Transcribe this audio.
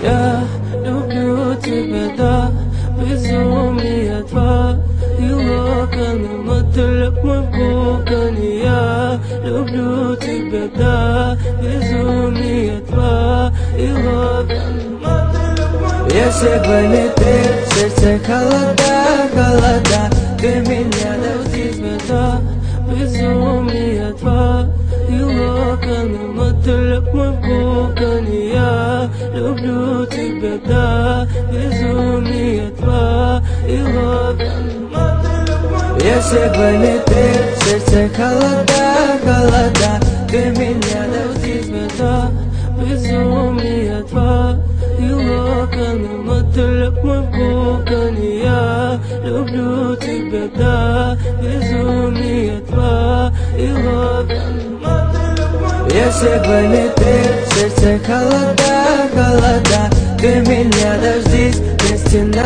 Я люблю тебя, да, безумие два. И локоны, мотылек мой пукан. Я люблю тебя, да, безумие два. И локоны, мотылек мой пукан. Если бы не ты, в сердце холода, холода. Ты меня дождись, беда, безумие два. И локоны, мотылек мой пукан. Я люблю тебя, да, безумие два. И локоны, мотылек мой пукан. Если бы не ты, в сердце холода, холода. Ты меня дождись, беда, безумие два. И локоны, мотылек мой пукан. Я люблю тебя, да, безумие два. И локоны, мотылек мой пукан. Если бы не ты, в сердце холода, холода. Ты меня дождись, без стена.